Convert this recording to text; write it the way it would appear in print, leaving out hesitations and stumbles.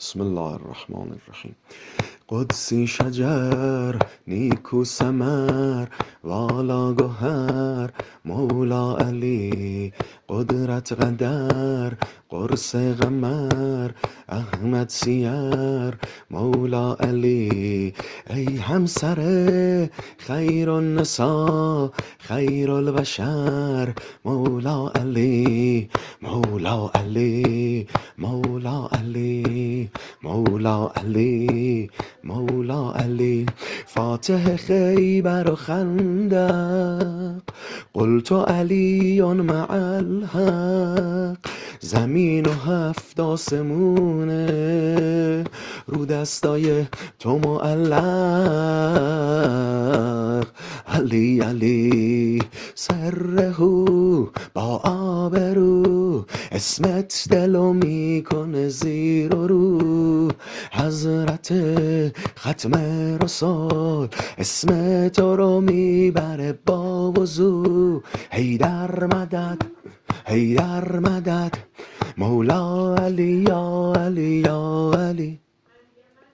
بسم الله الرحمن الرحیم. قدسی شجر نیکو ثمر والا گوهر مولا علی، قدرت قدر قرص قمر احمد سیر مولا علی. ای همسر خیر النساء خیر البشر مولا علی، مولا علی، مولا علی، مولا علی، مولا علی. فاتح خیبر و خندق قلت علی مع الحق. زمین و هفت آسمونه رو دستای تو معلق. علی علی سرهو با آبرو، اسمت دلو میکنه زیر و رو. حضرت ختم رسول اسم تو رو میبره با وضو. حیدر مدد، حیدر مدد، مولا علی یا علی یا